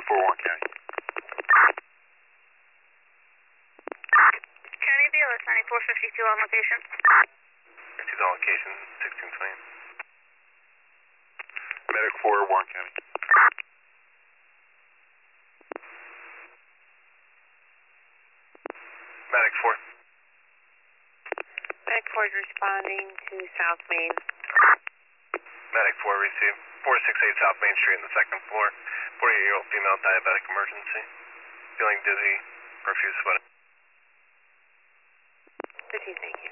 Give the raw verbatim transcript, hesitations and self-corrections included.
four, Warren County. County B L S ninety-four fifty-two on location. fifty-two on location, sixteen twenty. Medic four, Warren County. Medic four. Medic four is responding to South Main. Medic four, receive. four six eight South Main Street in the second floor. forty-eight-year-old female diabetic emergency. Feeling dizzy, profuse sweating. fifteen, thank you.